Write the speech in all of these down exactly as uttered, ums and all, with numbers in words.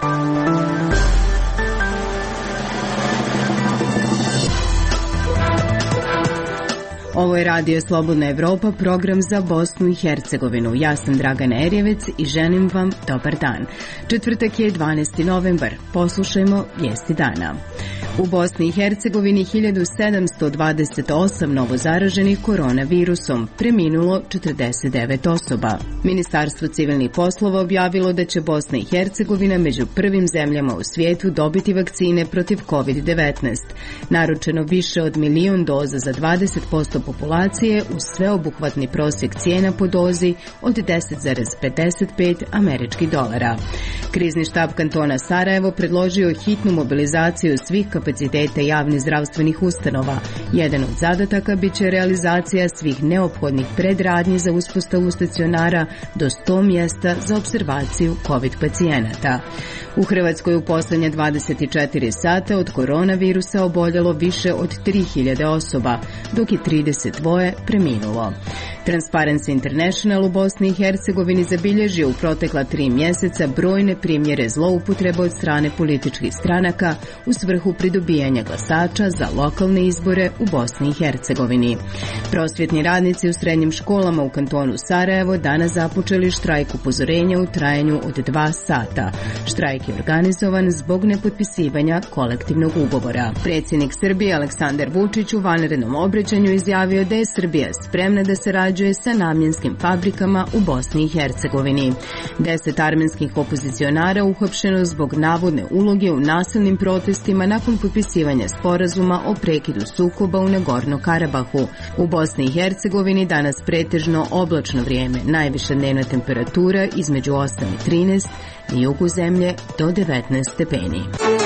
Ovo je Radio Slobodna Evropa, program za Bosnu i Hercegovinu. Ja sam Dragana Erjevec i želim vam dobar dan. Četvrtak je dvanaesti novembar. Poslušajmo vijesti dana. U Bosni i Hercegovini hiljadu sedamsto dvadeset osam novozaraženih koronavirusom, preminulo četrdeset devet osoba. Ministarstvo civilnih poslova objavilo da će Bosna i Hercegovina među prvim zemljama u svijetu dobiti vakcine protiv kovid devetnaest. Naručeno više od milion doza za dvadeset posto populacije uz sveobuhvatni prosjek cijena po dozi od deset zarez pedeset pet američkih dolara. Krizni štab kantona Sarajevo predložio hitnu mobilizaciju svih kapaciteta javnih zdravstvenih ustanova. Jedan od zadataka bit će realizacija svih neophodnih predradnji za uspostavu stacionara do sto mjesta za observaciju COVID pacijenata. U Hrvatskoj u posljednje dvadeset četiri sata od koronavirusa oboljelo više od tri hiljade osoba, dok je trideset dva preminulo. Transparency International u Bosni i Hercegovini zabilježio u protekla tri mjeseca brojne primjere zloupotrebe od strane političkih stranaka u svrhu pridobijanja glasača za lokalne izbore u Bosni i Hercegovini. Prosvjetni radnici u srednjim školama u kantonu Sarajevo danas započeli štrajk upozorenja u trajanju od dva sata. Štrajk je organizovan zbog nepotpisivanja kolektivnog ugovora. Predsjednik Srbije Aleksandar Vučić u vanrednom obraćanju izjavio da je Srbija spremna da sarađuje sa namjenskim fabrikama u Bosni i Hercegovini. Deset armenskih opozicionara uhapšeno zbog navodne uloge u nasilnim protestima nakon potpisivanja sporazuma o prekidu sukoba u Nagorno-Karabahu. U Bosni i Hercegovini danas pretežno oblačno vrijeme, najviša dnevna temperatura između osam i trinaest, na jugu zemlje do devetnaest stepeni.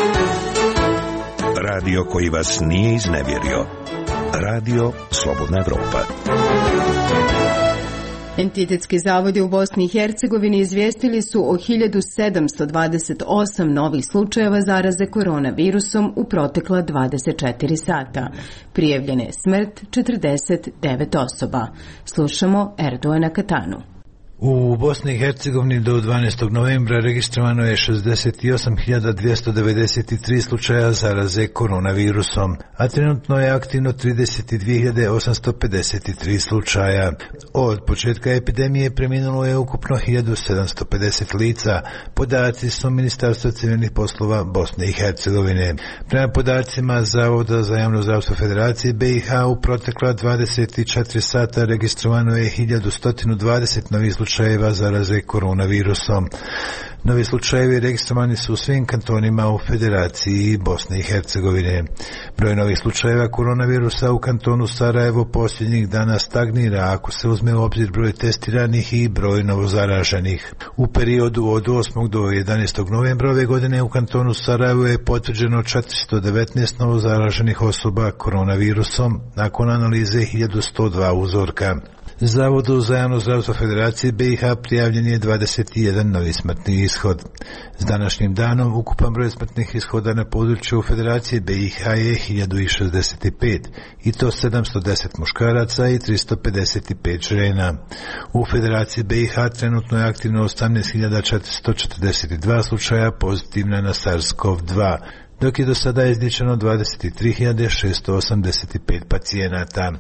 Radio koji vas nije iznevjerio. Radio Slobodna Evropa. Entitetski zavodi u Bosni i Hercegovini izvijestili su o hiljadu sedamsto dvadeset osam novih slučajeva zaraze koronavirusom u protekla dvadeset četiri sata. Prijavljena je smrt četrdeset devet osoba. Slušamo Erdoana Katanu. U Bosni i Hercegovini do dvanaestog novembra registrovano je šezdeset osam hiljada dvjesto devedeset tri slučaja zaraze koronavirusom, a trenutno je aktivno trideset dvije hiljade osamsto pedeset tri slučaja. Od početka epidemije preminulo je ukupno hiljadu sedamsto pedeset lica, podaci su Ministarstva civilnih poslova Bosne i Hercegovine. Prema podacima Zavoda za javno zdravstvo Federacije B i H u protekla dvadeset četiri sata registrovano je hiljadu sto dvadeset novih slučaja slučajeva zaraze koronavirusom. Novi slučajevi registrovani su u svim kantonima u Federaciji Bosne i Hercegovine. Broj novih slučajeva koronavirusa u kantonu Sarajevo posljednjih dana stagnira ako se uzme u obzir broj testiranih i broj novozaraženih. U periodu od osmog do jedanaestog novembra ove godine u kantonu Sarajevo je potvrđeno četiristo devetnaest novozaraženih osoba koronavirusom nakon analize hiljadu sto dva uzorka. Zavodu za javno zdravstvo Federacije B i H prijavljen je dvadeset jedan novi smrtni ishod. S današnjim danom ukupan broj smrtnih ishoda na području Federacije B i H je hiljadu šezdeset pet, i to sedamsto deset muškaraca i tristo pedeset pet žena. U Federaciji B i H trenutno je aktivno osamnaest hiljada četiristo četrdeset dva slučaja pozitivna na SARS-CoV dva, dok je do sada izliječeno dvadeset tri hiljade šesto osamdeset pet pacijenata.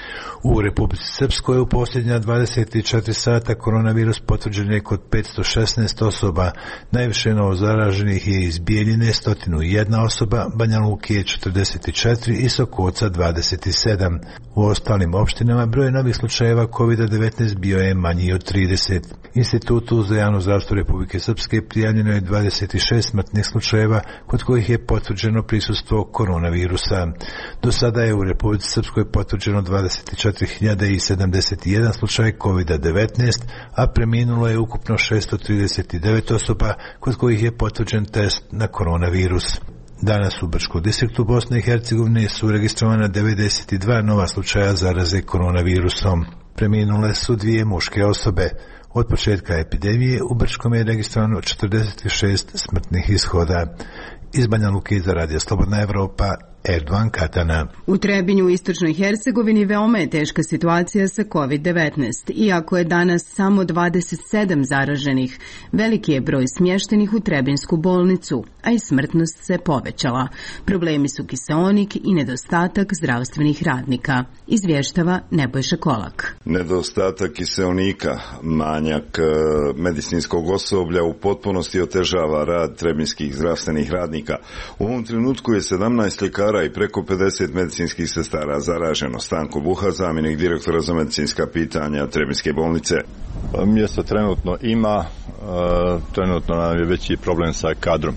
U Republici Srpskoj u posljednja dvadeset četiri sata koronavirus potvrđen je kod petsto šesnaest osoba, najviše novozaraženih je iz Bijeljine sto jedna osoba, Banja Luke je četrdeset četiri i Sokoca dvadeset sedam. U ostalim opštinama broj novih slučajeva kovid devetnaest bio je manji od trideset. Institutu za javno zdravstvo Republike Srpske prijavljeno je dvadeset šest smrtnih slučajeva kod kojih je potvrđeno prisustvo koronavirusa. Do sada je u Republici Srpskoj potvrđeno dvadeset četiri hiljade sedamdeset jedan slučaj kovid devetnaest, a preminulo je ukupno šesto trideset devet osoba kod kojih je potvrđen test na koronavirus. Danas u Brčkom distriktu Bosne i Hercegovine su registrovana devedeset dva nova slučaja zaraze koronavirusom. Preminule su dvije muške osobe. Od početka epidemije u Brčkom je registrovano četrdeset šest smrtnih ishoda. Iz Banja Luke za Radio Slobodna Evropa, Erdogan Katana. U Trebinju u istočnoj Hercegovini veoma je teška situacija sa kovid devetnaest. Iako je danas samo dvadeset sedam zaraženih, veliki je broj smještenih u Trebinsku bolnicu, a i smrtnost se povećala. Problemi su kiseonik i nedostatak zdravstvenih radnika, izvještava Nebojša Kolak. Nedostatak kiseonika, manjak medicinskog osoblja u potpunosti otežava rad trebinskih zdravstvenih radnika. U ovom trenutku je sedamnaest ljekara i preko pedeset medicinskih sestara zaraženo. Stanko Buha, zamjenik direktora za medicinska pitanja Trebinske bolnice. Mjesto trenutno ima, trenutno nam je veći problem sa kadrom,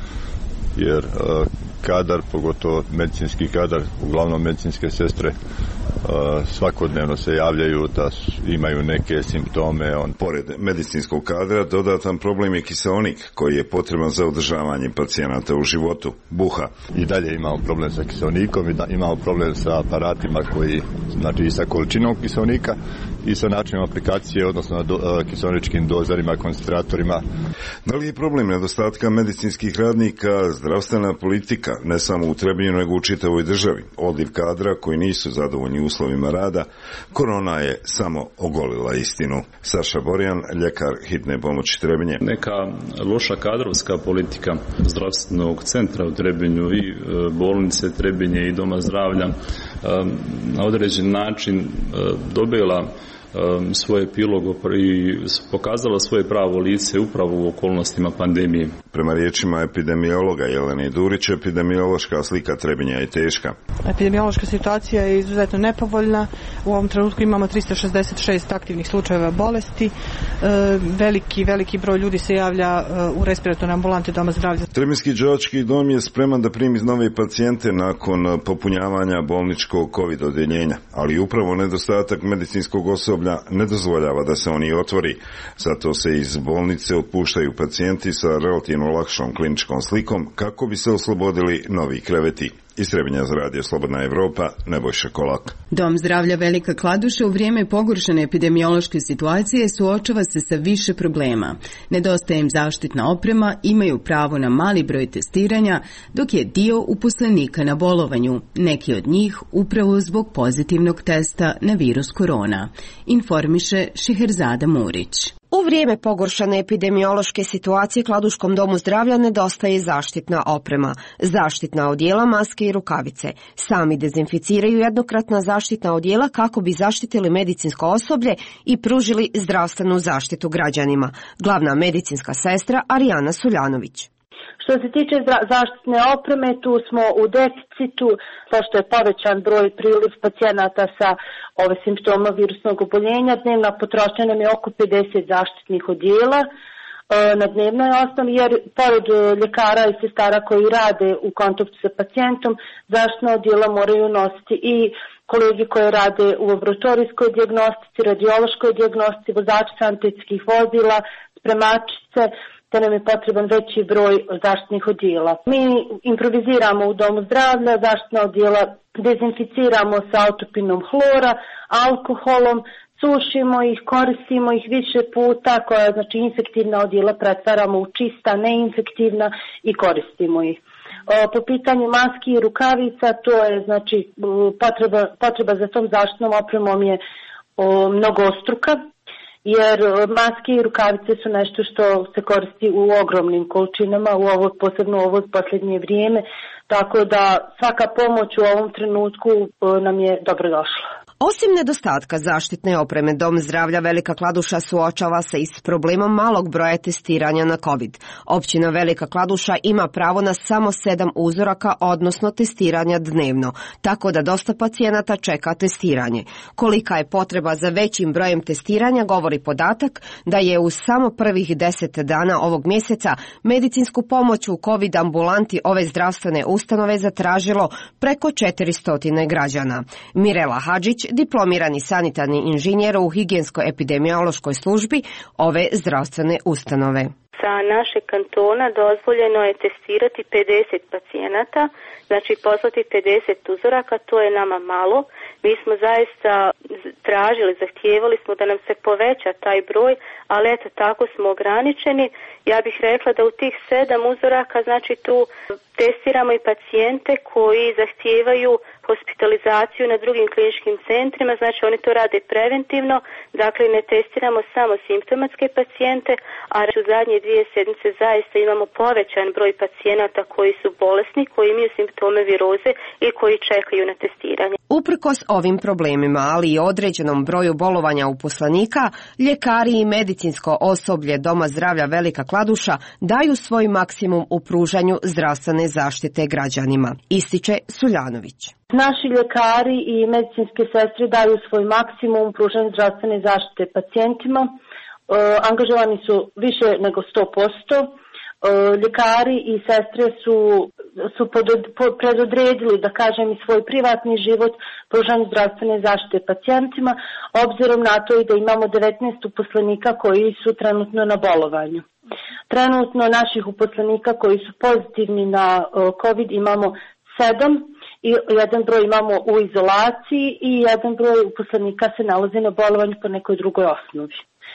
jer kadar, pogotovo medicinski kadar, uglavnom medicinske sestre, svakodnevno se javljaju da imaju neke simptome. On... Pored medicinskog kadra, dodatan problem je kiseonik, koji je potreban za održavanje pacijenata u životu. Buha. I dalje imamo problem sa kiseonikom, imamo problem sa aparatima koji, znači i sa količinom kiseonika i sa načinom aplikacije, odnosno do, kiseoničkim dozerima, koncentratorima. Da li je problem nedostatka medicinskih radnika zdravstvena politika, ne samo u Trebinju, nego u čitavoj državi? Odliv kadra koji nisu zadovoljni uslovima rada, korona je samo ogolila istinu. Saša Borjan, ljekar hitne pomoći Trebinje. Neka loša kadrovska politika zdravstvenog centra u Trebinju i bolnice Trebinje i doma zdravlja na određen način dobila svoj epilog i pokazala svoje pravo lice upravo u okolnostima pandemije. Prema riječima epidemiologa Jelene Durić, epidemiološka slika Trebinja je teška. Epidemiološka situacija je izuzetno nepovoljna. U ovom trenutku imamo tristo šezdeset šest aktivnih slučajeva bolesti. Veliki, veliki broj ljudi se javlja u respiratorne ambulante doma zdravlja. Trebinski đački dom je spreman da primi nove pacijente nakon popunjavanja bolničkog COVID odjeljenja, ali upravo nedostatak medicinskog osoblja ne dozvoljava da se oni otvori. Zato se iz bolnice otpuštaju pacijenti sa relativno lakšom kliničkom slikom kako bi se oslobodili novi kreveti. Iz Trebinja za radio Slobodna Evropa, Nebojša Kolak. Dom zdravlja Velika Kladuša u vrijeme pogoršane epidemiološke situacije suočava se sa više problema. Nedostaje im zaštitna oprema, imaju pravo na mali broj testiranja, dok je dio uposlenika na bolovanju, neki od njih upravo zbog pozitivnog testa na virus korona, informiše Šiherzada Murić. U vrijeme pogoršane epidemiološke situacije Kladuškom domu zdravlja nedostaje zaštitna oprema, zaštitna odjela, maske i rukavice. Sami dezinficiraju jednokratna zaštitna odjela kako bi zaštitili medicinsko osoblje i pružili zdravstvenu zaštitu građanima. Glavna medicinska sestra Arijana Suljanović. Što se tiče zaštitne opreme, tu smo u deficitu, pošto je povećan broj priliv pacijenata sa ove simptoma virusnog oboljenja. Dnevna potrošnja nam je oko pedeset zaštitnih odjela na dnevnoj osnovi, jer pored ljekara i sestara koji rade u kontaktu sa pacijentom, zaštitna odjela moraju nositi i kolegi koji rade u laboratorijskoj dijagnostici, radiološkoj dijagnostici, vozači sanitetskih vozila, spremačice, te nam je potreban veći broj zaštitnih odjela. Mi improviziramo u domu zdravlja, zaštitna odjela dezinficiramo sa autopinom hlora, alkoholom, sušimo ih, koristimo ih više puta, koja znači infektivna odjela pretvaramo u čista, neinfektivna i koristimo ih. Po pitanju maski i rukavica, to je znači potreba, potreba za tom zaštitnom opremom je mnogostruka, jer maske i rukavice su nešto što se koristi u ogromnim količinama, u ovo, posebno u ovo posljednje vrijeme, tako da svaka pomoć u ovom trenutku nam je dobrodošla. Osim nedostatka zaštitne opreme, Dom zdravlja Velika Kladuša suočava se i s problemom malog broja testiranja na COVID. Općina Velika Kladuša ima pravo na samo sedam uzoraka, odnosno testiranja dnevno, tako da dosta pacijenata čeka testiranje. Kolika je potreba za većim brojem testiranja govori podatak da je u samo prvih deset dana ovog mjeseca medicinsku pomoć u COVID ambulanti ove zdravstvene ustanove zatražilo preko četiristo građana. Mirela Hadžić, diplomirani sanitarni inženjer u higijensko-epidemiološkoj službi ove zdravstvene ustanove. Sa našeg kantona dozvoljeno je testirati pedeset pacijenata, znači poslati pedeset uzoraka, to je nama malo. Mi smo zaista tražili, zahtijevali smo da nam se poveća taj broj, ali eto tako smo ograničeni. Ja bih rekla da u tih sedam uzoraka, znači tu testiramo i pacijente koji zahtijevaju hospitalizaciju na drugim kliničkim centrima, znači oni to rade preventivno, dakle ne testiramo samo simptomatske pacijente, a u zadnje dvije sedmice zaista imamo povećan broj pacijenata koji su bolesni, koji imaju simptome viroze i koji čekaju na testiranje. Uprkos ovim problemima, ali i određenom broju bolovanja uposlenika, ljekari i medicinsko osoblje Doma zdravlja Velika Kladuša daju svoj maksimum u pružanju zdravstvene zaštite građanima, ističe Suljanović. Naši ljekari i medicinske sestre daju svoj maksimum u pružanju zdravstvene zaštite pacijentima. E, angažovani su više nego sto posto. E, ljekari i sestre su, su pod, pod, predodredili, da kažem, i svoj privatni život pružanju zdravstvene zaštite pacijentima, obzirom na to i da imamo devetnaest uposlenika koji su trenutno na bolovanju. Trenutno naših uposlenika koji su pozitivni na uh, COVID imamo sedam i jedan broj imamo u izolaciji i jedan broj uposlenika se nalazi na bolovanju po nekoj drugoj osnovi.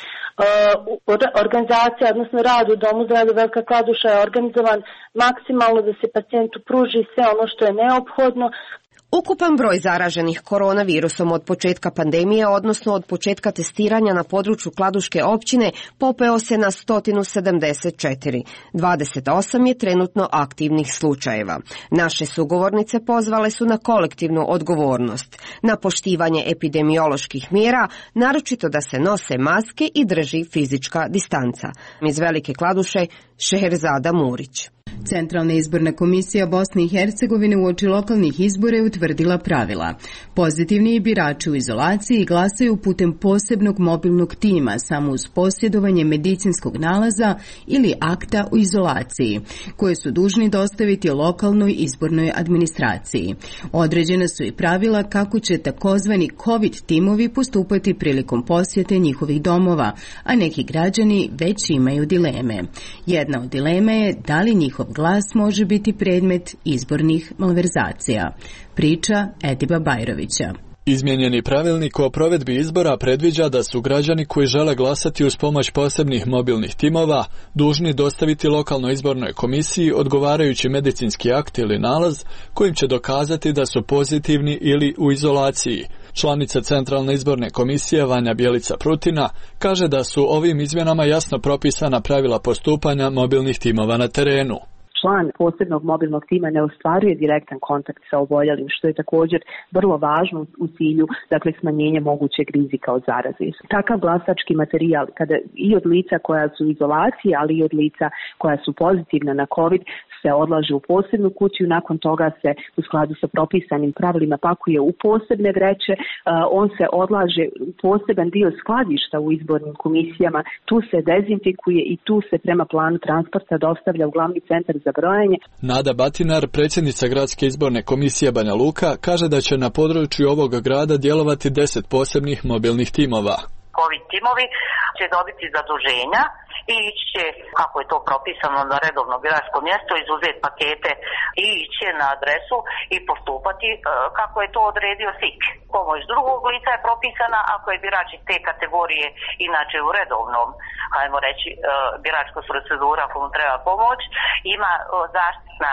Uh, organizacija, odnosno rad u Domu zdravlja Velika Kladuša je organizovan maksimalno da se pacijentu pruži sve ono što je neophodno. Ukupan broj zaraženih koronavirusom od početka pandemije, odnosno od početka testiranja na području Kladuške općine, popeo se na sto sedamdeset četiri. dvadeset osam je trenutno aktivnih slučajeva. Naše sugovornice pozvale su na kolektivnu odgovornost, na poštivanje epidemioloških mjera, naročito da se nose maske i drži fizička distanca. Iz Velike Kladuše, Šeherzada Murić. Centralna izborna komisija Bosne i Hercegovine uoči lokalnih izbora je utvrdila pravila. Pozitivni birači u izolaciji glasaju putem posebnog mobilnog tima samo uz posjedovanje medicinskog nalaza ili akta o izolaciji, koje su dužni dostaviti lokalnoj izbornoj administraciji. Određena su i pravila kako će takozvani COVID timovi postupati prilikom posjete njihovih domova, a neki građani već imaju dileme. Jedna od dilema je da li njihov glas može biti predmet izbornih malverzacija. Priča Ediba Bajrovića. Izmijenjeni pravilnik o provedbi izbora predviđa da su građani koji žele glasati uz pomoć posebnih mobilnih timova dužni dostaviti lokalnoj izbornoj komisiji odgovarajući medicinski akt ili nalaz kojim će dokazati da su pozitivni ili u izolaciji. Članica Centralne izborne komisije Vanja Bjelica Prutina kaže da su ovim izmjenama jasno propisana pravila postupanja mobilnih timova na terenu. Član posebnog mobilnog tima ne ostvaruje direktan kontakt sa oboljelim, što je također vrlo važno u cilju, dakle, smanjenja mogućeg rizika od zaraze. Takav glasački materijal, kada i od lica koja su u izolaciji, ali i od lica koja su pozitivna na COVID, se odlaže u posebnu kutiju, nakon toga se u skladu sa propisanim pravilima pakuje u posebne vreće, on se odlaže u poseban dio skladišta u izbornim komisijama, tu se dezinfikuje i tu se prema planu transporta dostavlja u glavni centar za brojanje. Nada Batinar, predsjednica Gradske izborne komisije Banja Luka, kaže da će na području ovog grada djelovati deset posebnih mobilnih timova. COVID timovi će dobiti zaduženja i ići će, kako je to propisano, na redovno biračko mjesto, izuzeti pakete i ići na adresu i postupati kako je to odredio S I K. Pomoć drugog lica je propisana ako je birač iz te kategorije inače u redovnom, hajmo reći, biračka procedura komu treba pomoć, ima zaštitna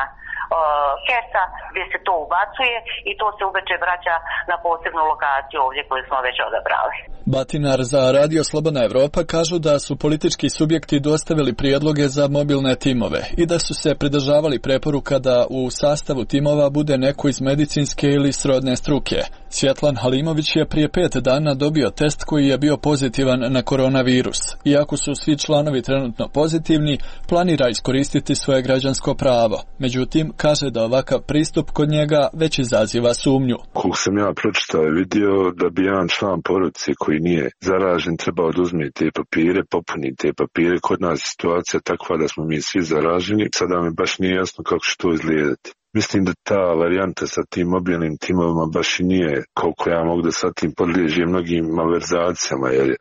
kesa gdje se to ubacuje i to se uveče vraća na posebnu lokaciju ovdje koju smo već odabrali. Batinar za Radio Slobodna Evropa kažu da su politički subjekti dostavili prijedloge za mobilne timove i da su se pridržavali preporuka da u sastavu timova bude neko iz medicinske ili srodne struke. Svjetlan Halimović je prije pet dana dobio test koji je bio pozitivan na koronavirus. Iako su svi članovi trenutno pozitivni, planira iskoristiti svoje građansko pravo. Međutim, kaže da ovakav pristup kod njega već izaziva sumnju. Koliko sam ja pročitao i vidio da bi jedan član porodice koji nije zaražen trebao da uzme te papire, popuni te papire. Kod nas je situacija takva da smo mi svi zaraženi. Sada mi baš nije jasno kako će to izgledati. Mislim da ta varijanta sa tim mobilnim timovima baš i nije, koliko ja mogu da sa tim podliježe mnogim malverzacijama, jer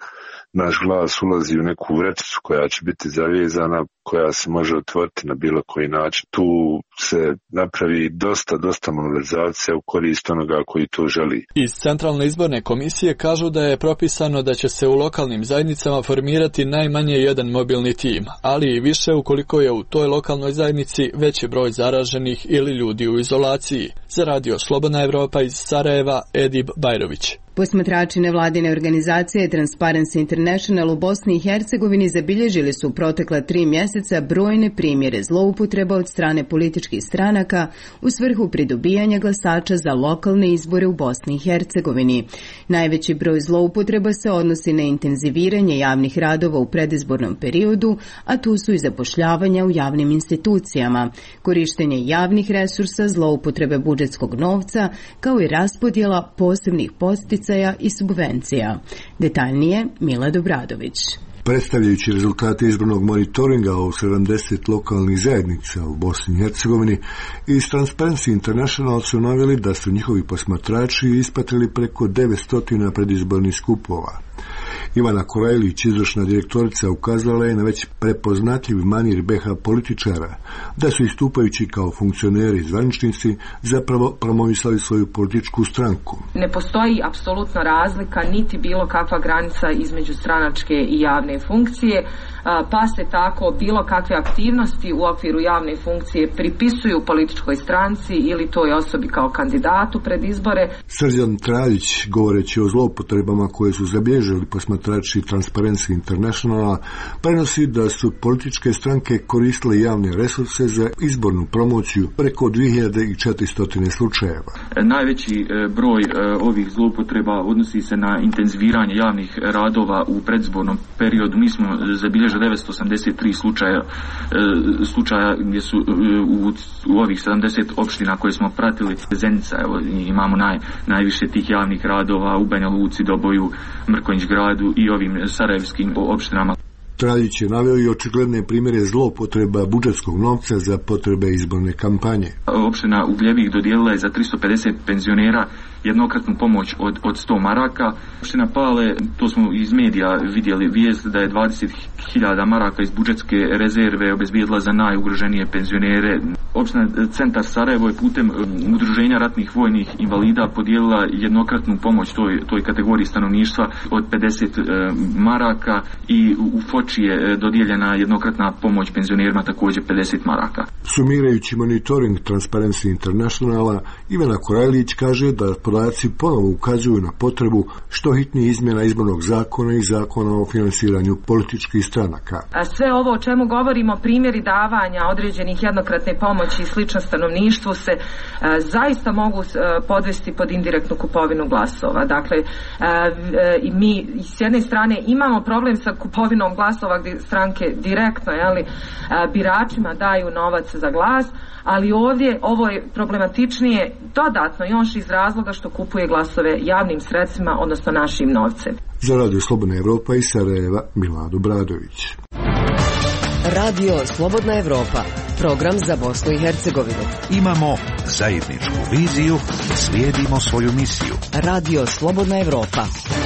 naš glas ulazi u neku vrećicu koja će biti zavezana, koja se može otvoriti na bilo koji način. Tu se napravi dosta, dosta malverzacija u korist onoga koji to želi. Iz Centralne izborne komisije kažu da je propisano da će se u lokalnim zajednicama formirati najmanje jedan mobilni tim, ali i više ukoliko je u toj lokalnoj zajednici veći broj zaraženih ili ljudi u izolaciji. Za Radio Slobodna Evropa iz Sarajeva, Edib Bajrović. Posmatrači nevladine organizacije Transparency International u Bosni i Hercegovini zabilježili su u protekla tri mjeseca brojne primjere zloupotreba od strane političkih stranaka u svrhu pridobijanja glasača za lokalne izbore u Bosni i Hercegovini. Najveći broj zloupotreba se odnosi na intenziviranje javnih radova u predizbornom periodu, a tu su i zapošljavanja u javnim institucijama, korištenje javnih resursa, zloupotrebe budžetskog novca, kao i raspodjela posebnih podstica i subvencija. Detaljnije Milad Obradović. Predstavljajući rezultate izbornog monitoringa u sedamdeset lokalnih zajednica u Bosni i Hercegovini, iz Transparency International su naveli da su njihovi posmatrači ispratili preko devetsto predizbornih skupova. Ivana Korajlić, izvršna direktorica, ukazala je na već prepoznatljiv manir be ha političara, da su istupajući kao funkcioneri i zvaničnici zapravo promovisali svoju političku stranku. Ne postoji apsolutno razlika niti bilo kakva granica između stranačke i javne funkcije, pa se tako bilo kakve aktivnosti u okviru javne funkcije pripisuju političkoj stranci ili toj osobi kao kandidatu pred izbore. Srđan Traljić, govoreći o zloupotrebama koje su zabilježili posmatrači Transparency Internationala, prenosi da su političke stranke koristile javne resurse za izbornu promociju preko dvije hiljade četiristo slučajeva. Najveći broj ovih zloupotreba odnosi se na intenziviranje javnih radova u predizbornom periodu. Mi smo zabilježili devetsto osamdeset tri slučaja, slučaja gdje su u, u ovih sedamdeset opština koje smo pratili. Zenica, evo, imamo naj, najviše tih javnih radova u Banja Luci, Doboju, Mrkonjić gradu i ovim sarajevskim opštinama. Traljić je naveo i očigledne primjere zloupotreba budžetskog novca za potrebe izborne kampanje. Opština Ugljevik dodijelila je za tristo pedeset penzionera jednokratnu pomoć od, od sto maraka. Opština Pale, to smo iz medija vidjeli vijest da je dvadeset hiljada maraka iz budžetske rezerve obezbijedila za najugroženije penzionere. Opština Centar Sarajevo je putem udruženja ratnih vojnih invalida podijelila jednokratnu pomoć toj, toj kategoriji stanovništva od pedeset e, maraka i u Foči je dodijeljena jednokratna pomoć penzionerima također pedeset maraka. Sumirajući monitoring Transparency Internationala, Ivana Korajlić kaže da podaci ponovo ukazuju na potrebu što hitnije izmjena izbornog zakona i zakona o finansiranju političkih stranaka. A sve ovo o čemu govorimo, primjeri davanja određenih jednokratne pomoći i slično stanovništvu se a, zaista mogu a, podvesti pod indirektnu kupovinu glasova. Dakle, a, i mi s jedne strane imamo problem sa kupovinom glasova gdje stranke direktno jeli, a, biračima daju novac za glas, ali ovdje ovo je problematičnije dodatno još iz razloga što kupuje glasove javnim sredstvima, odnosno našim novcem. Za Radio Slobodna Evropa iz Sarajeva, Milad Obradović. Radio Slobodna Evropa, program za Bosnu i Hercegovinu. Imamo zajedničku viziju, slijedimo svoju misiju. Radio Slobodna Evropa.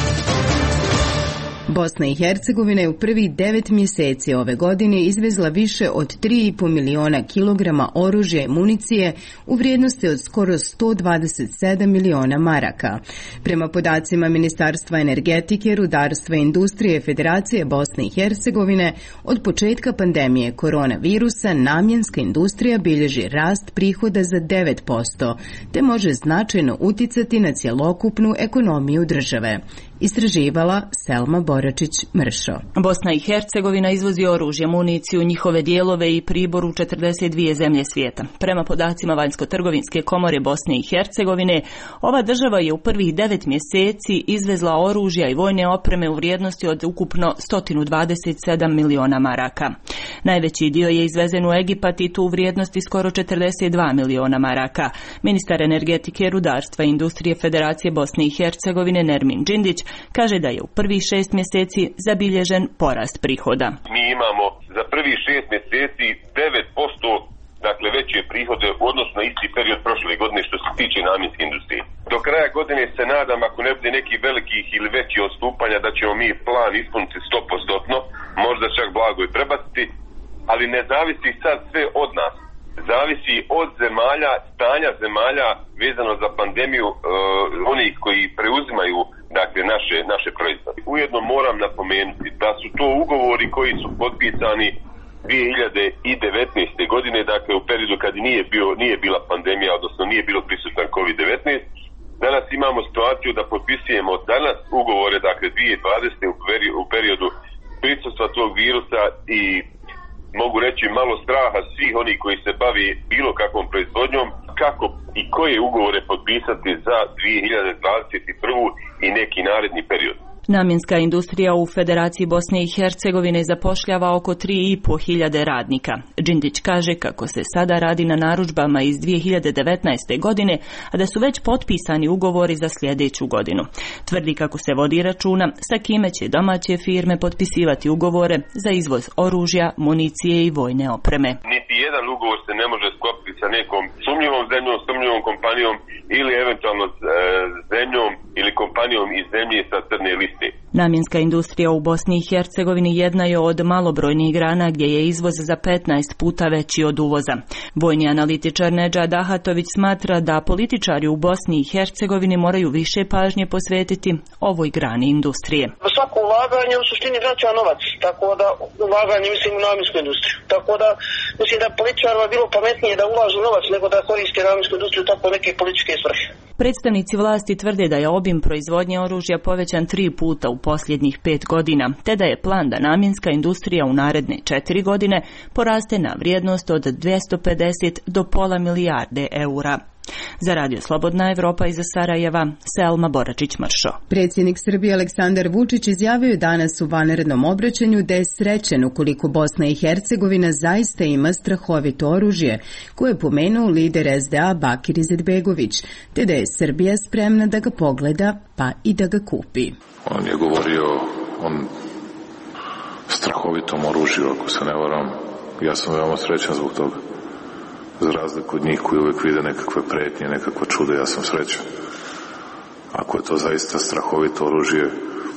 Bosna i Hercegovina je u prvih devet mjeseci ove godine izvezla više od tri i po miliona kilograma oružja i municije u vrijednosti od skoro sto dvadeset sedam miliona maraka. Prema podacima Ministarstva energetike, rudarstva i industrije Federacije Bosne i Hercegovine, od početka pandemije koronavirusa namjenska industrija bilježi rast prihoda za devet posto, te može značajno uticati na cjelokupnu ekonomiju države. Istraživala Selma Boračić-Mršo. Bosna i Hercegovina izvozi oružje, municiju, njihove dijelove i pribor u četrdeset dvije zemlje svijeta. Prema podacima Vanjsko-trgovinske komore Bosne i Hercegovine, ova država je u prvih devet mjeseci izvezla oružja i vojne opreme u vrijednosti od ukupno sto dvadeset sedam miliona maraka. Najveći dio je izvezen u Egipat i tu u vrijednosti skoro četrdeset dva miliona maraka. Ministar energetike, rudarstva i industrije Federacije Bosne i Hercegovine Nermin Džindić kaže da je u prvih šest mjeseci zabilježen porast prihoda. Mi imamo za prvih šest mjeseci devet posto dakle veće prihode u odnosu na isti period prošle godine što se tiče namjenske industrije. Do kraja godine se nadam, ako ne bude nekih velikih ili većih odstupanja, da ćemo mi plan ispuniti sto posto, možda čak blago i prebaciti, ali ne zavisi sad sve od nas. Zavisi od zemalja, stanja zemalja vezano za pandemiju, uh, onih koji preuzimaju dakle naše, naše proizvode. Ujedno moram napomenuti da su to ugovori koji su potpisani dvije hiljade devetnaeste. godine, dakle u periodu kad nije, bio, nije bila pandemija, odnosno nije bilo prisutan kovid devetnaest. Danas imamo situaciju da potpisujemo danas ugovore, dakle dvije hiljade dvadesete. u periodu, u periodu prisustva tog virusa i mogu reći malo straha svih onih koji se bavi bilo kakvom proizvodnjom, kako i koje ugovore potpisati za dvije hiljade dvadeset prvu. i neki naredni period. Namjenska industrija u Federaciji Bosne i Hercegovine zapošljava oko tri i po hiljade radnika. Džindić kaže kako se sada radi na narudžbama iz dvije hiljade devetnaeste. godine, a da su već potpisani ugovori za sljedeću godinu. Tvrdi kako se vodi računa sa kime će domaće firme potpisivati ugovore za izvoz oružja, municije i vojne opreme. Niti jedan ugovor se ne može sklopiti sa nekom sumnjivom zemljom, sumnjivom kompanijom ili eventualno e, zemljom ili kompanijom iz zemlje sa crne liste. Namjenska industrija u Bosni i Hercegovini jedna je od malobrojnih grana gdje je izvoz za petnaest puta veći od uvoza. Vojni analitičar Nedžad Ahatović smatra da političari u Bosni i Hercegovini moraju više pažnje posvetiti ovoj grani industrije. Svako ulaganje u suštini vraća novac, tako da ulaganje mislim u namjensku industriju. Tako da mislim da političarima bilo pametnije da ulažu novac nego da koriste namjensku industriju tako neke političke svrhe. Predstavnici vlasti tvrde da je obim proizvodnje oružja povećan tri puta u posljednjih pet godina, te da je plan da namjenska industrija u naredne četiri godine poraste na vrijednost od dvjesto pedeset do pola milijarde eura. Za Radio Slobodna Evropa iz Sarajeva, Selma Boračić-Mršo. Predsjednik Srbije Aleksandar Vučić izjavio je danas u vanrednom obraćanju da je srećen ukoliko Bosna i Hercegovina zaista ima strahovito oružje, koje je pomenuo lider es de a Bakir Izetbegović, te da je Srbija spremna da ga pogleda pa i da ga kupi. On je govorio o strahovitom oružju, ako se ne varam. Ja sam veoma srećan zbog toga. Za razliku od njih koji uvijek vide nekakve pretnje, nekakva čuda, ja sam srećan. Ako je to zaista strahovito oružje,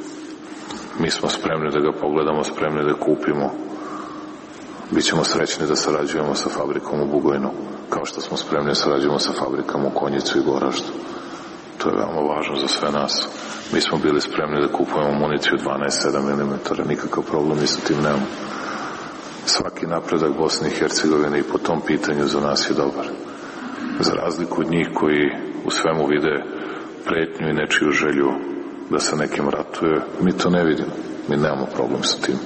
mi smo spremni da ga pogledamo, spremni da kupimo. Bićemo srećni da sarađujemo sa fabrikom u Bugojnu, kao što smo spremni da sarađujemo sa fabrikom u Konjicu i Goraždu. To je veoma važno za sve nas. Mi smo bili spremni da kupujemo municiju dvanaest sedam milimetara, nikakav problem mi sa tim nemamo. Svaki napredak Bosne i Hercegovine i po tom pitanju za nas je dobar. Za razliku od njih koji u svemu vide pretnju i nečiju želju da se nekim ratuje, mi to ne vidimo. Mi nemamo problem sa tim.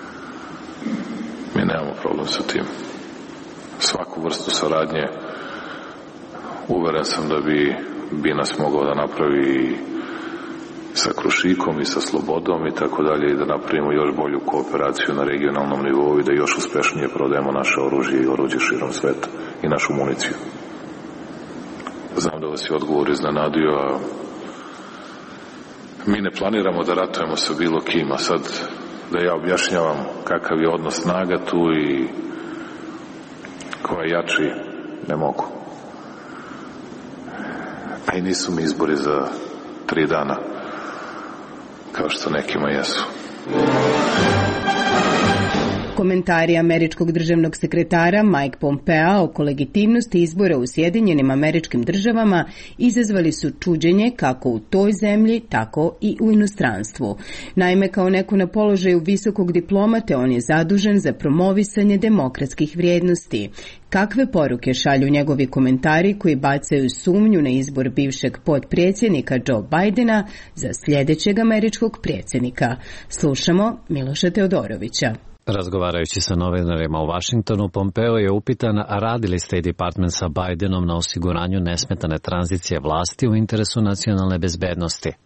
Mi nemamo problem sa tim. Svaku vrstu saradnje uveren sam da bi, bi nas mogao da napravi sa Krušikom i sa Slobodom i tako dalje i da napravimo još bolju kooperaciju na regionalnom nivou i da još uspešnije prodajemo naše oružje i oruđe širom sveta i našu municiju. Znam da vas je odgovor iznenadio, a mi ne planiramo da ratujemo sa bilo kim, a sad da ja objašnjavam kakav je odnos snaga tu i ko je jači, ne mogu. A i nisu mi izbori za tri dana, kao što nekima jesu. Komentari američkog državnog sekretara Mike Pompea oko legitimnosti izbora u Sjedinjenim Američkim Državama izazvali su čuđenje kako u toj zemlji, tako i u inostranstvu. Naime, kao neko na položaju visokog diplomate, on je zadužen za promovisanje demokratskih vrijednosti. Kakve poruke šalju njegovi komentari koji bacaju sumnju na izbor bivšeg potpredsjednika Joe Bidena za sljedećeg američkog predsjednika? Slušamo Miloša Teodorovića. Razgovarajući sa novinarima u Vašingtonu, Pompeo je upitan radi li State Department sa Bidenom na osiguranju nesmetane tranzicije vlasti u interesu nacionalne bezbednosti.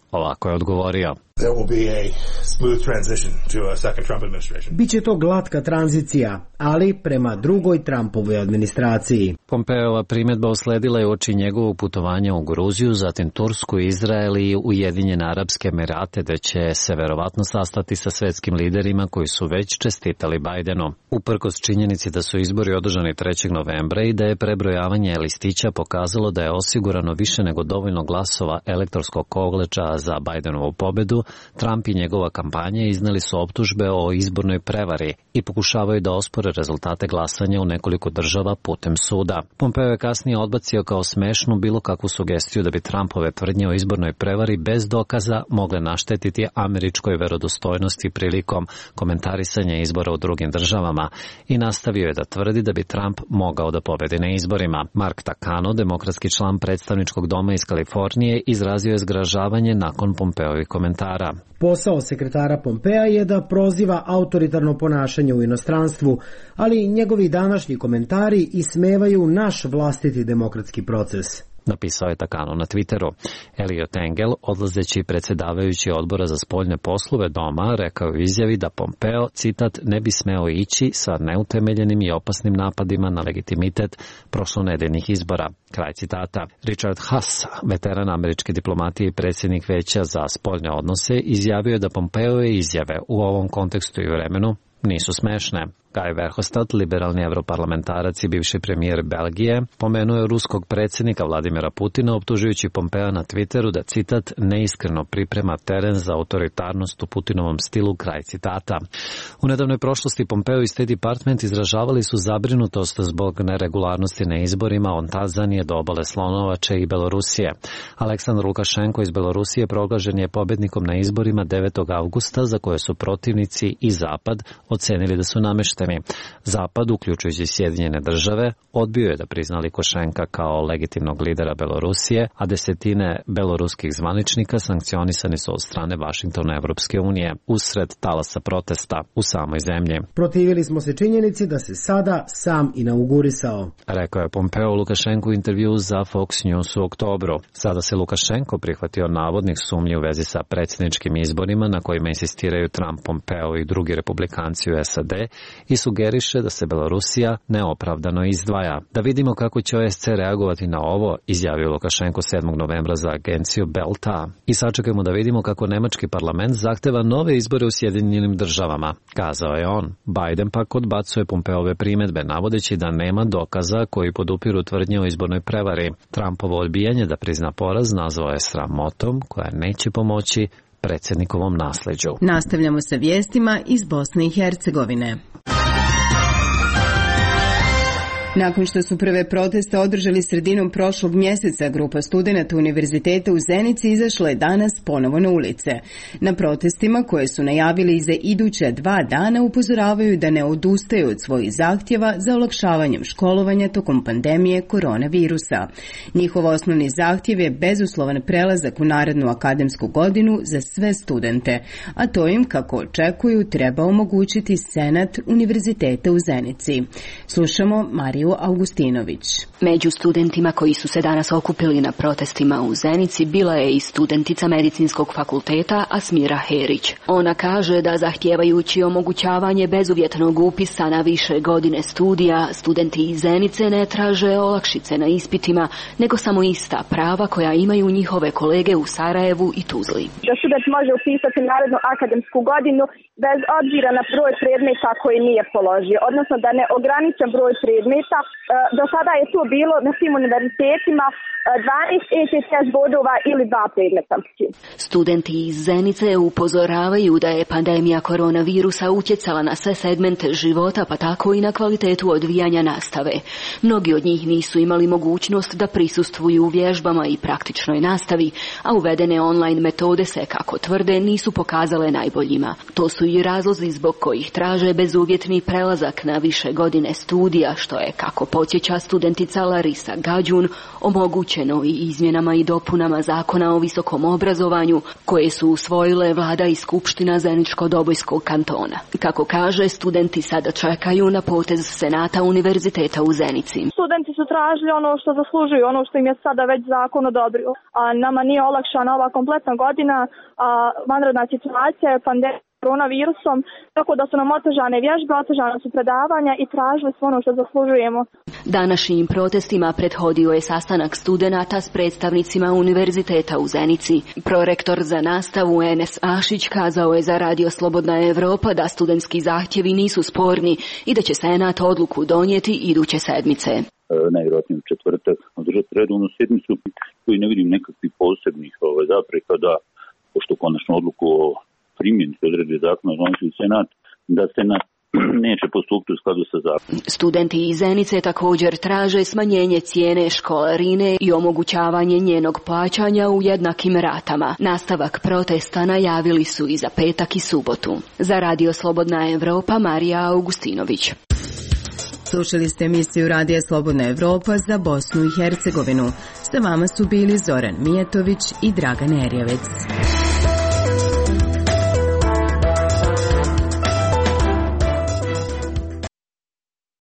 ovako je odgovorio. There will be a smooth transition to a second Trump administration. Biće to glatka tranzicija, ali prema drugoj Trumpovoj administraciji. Pompeova primjedba usledila je uoči njegovog putovanja u Gruziju, zatim Tursku, Izrael i Ujedinjene Arapske Emirate, da će se verovatno sastati sa svetskim liderima koji su već čestitali Bajdenu. Uprkos činjenici da su izbori održani trećeg novembra i da je prebrojavanje listića pokazalo da je osigurano više nego dovoljno glasova elektorskog koleča za Bajdenovu pobedu, Trump i njegova kampanja izneli su optužbe o izbornoj prevari i pokušavaju da ospore rezultate glasanja u nekoliko država putem suda. Pompeo je kasnije odbacio kao smešnu bilo kakvu sugestiju da bi Trumpove tvrdnje o izbornoj prevari bez dokaza mogle naštetiti američkoj verodostojnosti prilikom komentarisanja izbora u drugim državama i nastavio je da tvrdi da bi Trump mogao da pobedi na izborima. Mark Takano, demokratski član predstavničkog doma iz Kalifornije, izrazio je zgražavanje nakon Pompeovih komentara. Posao sekretara Pompea je da proziva autoritarno ponašanje u inostranstvu, ali njegovi današnji komentari ismevaju naš vlastiti demokratski proces. Napisao je Takano na Twitteru. Elliot Engel, odlazeći predsjedavajući odbora za spoljne poslove doma, rekao u izjavi da Pompeo, citat, ne bi smeo ići sa neutemeljenim i opasnim napadima na legitimitet prošlonedeljnih izbora. Kraj citata. Richard Haas, veteran američke diplomatije i predsjednik Veća za spoljne odnose, izjavio je da Pompeove izjave u ovom kontekstu i vremenu nisu smešne. Guy Verhofstadt, liberalni evroparlamentarac i bivši premijer Belgije, pomenuo je ruskog predsjednika Vladimira Putina optužujući Pompea na Twitteru da, citat, neiskreno priprema teren za autoritarnost u Putinovom stilu, kraj citata. U nedavnoj prošlosti Pompeo i State Department izražavali su zabrinutost zbog neregularnosti na izborima od Tanzanije do obale Slonovače i Belorusije. Aleksandar Lukašenko iz Belorusije proglašen je pobednikom na izborima devetog avgusta, za koje su protivnici i Zapad ocenili da su namešteni. Zapad, uključujući Sjedinjene države, odbio je da prizna Lukašenka kao legitimnog lidera Belorusije, a desetine beloruskih zvaničnika sankcionisani su od strane Vašingtona i Evropske unije usred talasa protesta u samoj zemlji. Protivili smo se činjenici da se sada sam inaugurisao, rekao je Pompeo Lukašenku u intervju za Fox News u oktobru. Sada se Lukašenko prihvatio navodnih sumnji u vezi sa predsjedničkim izborima na kojima insistiraju Trump, Pompeo i drugi republikanci u S A D i sugeriše da se Belorusija neopravdano izdvaja. Da vidimo kako će O S C reagovati na ovo, izjavio Lukašenko sedmog novembra za agenciju Belta. I sačekajmo da vidimo kako nemački parlament zahteva nove izbore u Sjedinjenim državama, kazao je on. Biden pak odbacuje Pompeove primjedbe, navodeći da nema dokaza koji podupiru tvrdnje o izbornoj prevari. Trumpovo odbijanje da prizna poraz nazvao je sramotom koja neće pomoći predsjednikovom nasleđu. Nastavljamo sa vijestima iz Bosne i Hercegovine. Nakon što su prve proteste održali sredinom prošlog mjeseca, grupa studenata Univerziteta u Zenici izašla je danas ponovo na ulice. Na protestima, koje su najavili i za iduća dva dana, upozoravaju da ne odustaju od svojih zahtjeva za olakšavanjem školovanja tokom pandemije koronavirusa. Njihov osnovni zahtjev je bezuslovan prelazak u narednu akademsku godinu za sve studente, a to im, kako očekuju, treba omogućiti Senat Univerziteta u Zenici. Slušamo Mariju Augustinović. Među studentima koji su se danas okupili na protestima u Zenici bila je i studentica Medicinskog fakulteta Asmira Herić. Ona kaže da zahtijevajući omogućavanje bezuvjetnog upisa na više godine studija, studenti iz Zenice ne traže olakšice na ispitima, nego samo ista prava koja imaju njihove kolege u Sarajevu i Tuzli. Da student može upisati narednu akademsku godinu bez obzira na broj predmeta koji nije položio, odnosno da ne ograničen broj predmeta. Do sada je to bilo na svim univerzitetima dvanaest E C T S bodova ili dva predmeta. Studenti iz Zenice upozoravaju da je pandemija koronavirusa utjecala na sve segmente života, pa tako i na kvalitetu odvijanja nastave. Mnogi od njih nisu imali mogućnost da prisustvuju vježbama i praktičnoj nastavi, a uvedene online metode se, kako tvrde, nisu pokazale najboljima. To su i razlozi zbog kojih traže bezuvjetni prelazak na više godine studija, što je, kako podsjeća studentica Larisa Gađun, omogućeno obuhvaćeno i izmjenama i dopunama Zakona o visokom obrazovanju koje su usvojile vlada i skupština Zeničko-Dobojskog kantona. Kako kaže, studenti sada čekaju na potez Senata Univerziteta u Zenici. Studenti su tražili ono što zaslužuju, ono što im je sada već zakon odobrio. A nama nije olakšana ova kompletna godina, a vanredna situacija je pandemija koronavirusom, tako da su nam otežane vježbe, otežane su predavanja i tražili smo ono što zaslužujemo. Današnjim protestima prethodio je sastanak studenata s predstavnicima Univerziteta u Zenici. Prorektor za nastavu Enes Ašić kazao je za Radio Slobodna Evropa da studentski zahtjevi nisu sporni i da će Senat odluku donijeti iduće sedmice. Najvjerojatnije u četvrtak održati redovnu sjednicu koji ne vidim nekakvih posebnih ovaj, zapreka da, pošto konačno odluku o primjeni odredbe zakona donosi Senat, da Senat neće postupiti u skladu sa zakonom. Studenti iz Zenice također traže smanjenje cijene školarine i omogućavanje njenog plaćanja u jednakim ratama. Nastavak protesta najavili su i za petak i subotu. Za Radio Slobodna Evropa, Marija Augustinović. Slušali ste emisiju Radija Slobodna Evropa za Bosnu i Hercegovinu. Sa vama su bili Zoran Mijetović i Dragan Erjevec.